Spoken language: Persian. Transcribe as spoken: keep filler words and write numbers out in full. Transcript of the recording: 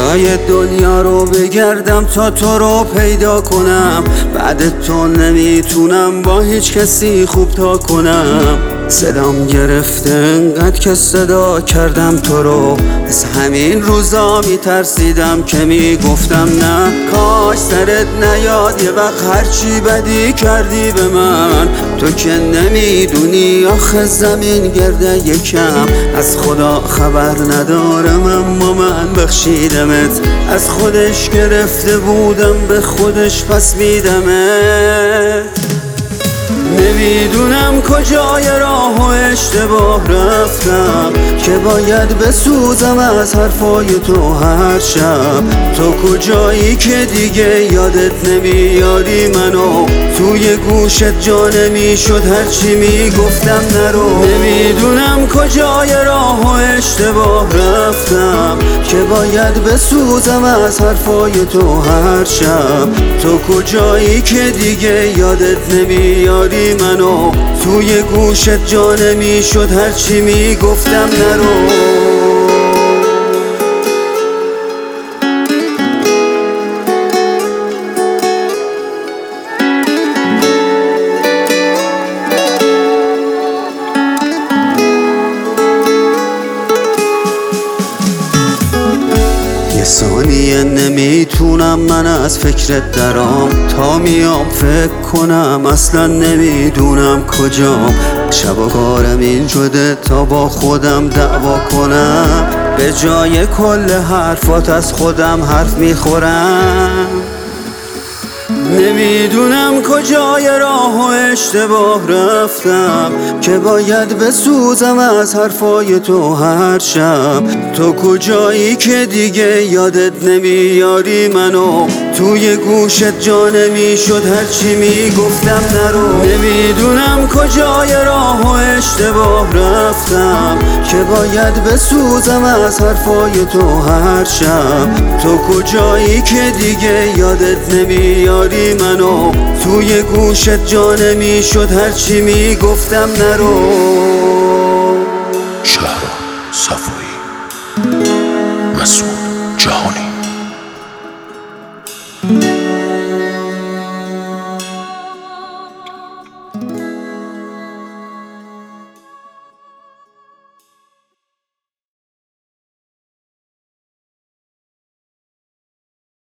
جای دنیا رو بگردم تا تو رو پیدا کنم. بعد تو نمیتونم با هیچ کسی خوب تا کنم. صدام گرفته انقدر که صدا کردم تو رو. از همین روزا میترسیدم که میگفتم نه کاش سرت نیاد یه وقت هرچی بدی کردی به من. تو که نمیدونی آخه زمین گرده یکم. از خدا خبر ندارم اما من بخشیدمت. از خودش گرفته بودم به خودش پس میدمت. نمیدونم کجای راه و اشتباه رفتم که باید بسوزم از حرفای تو هر شب. تو کجایی که دیگه یادت نمیاری منو. توی گوشت جا نمیشد هرچی میگفتم نرو. نمیدونم کجای راه و اشتباه رفتم که باید بسوزم از حرفای تو هر شب. تو کجایی که دیگه یادت نمیاری منو. توی گوشت جا نمیشد هرچی میگفتم نرو. یه ثانیه نمیتونم من از فکرت درام. تا میام فکر کنم اصلا نمیدونم کجام. شب و کارم این شده تا با خودم دعوا کنم. به جای کل حرفات از خودم حرف میخورم. نمیدونم کجای راه و اشتباه رفتم که باید بسوزم از حرفای تو هر شب. تو کجایی که دیگه یادت نمیاری منو. توی گوشت جا نمیشد هرچی میگفتم نرو. نمیدونم کجای راه و اشتباه رفتم که باید بسوزم از حرفای تو هر شب. تو کجایی که دیگه یادت نمیاری منو. توی گوشت جا نمیشد هرچی میگفتم نرو.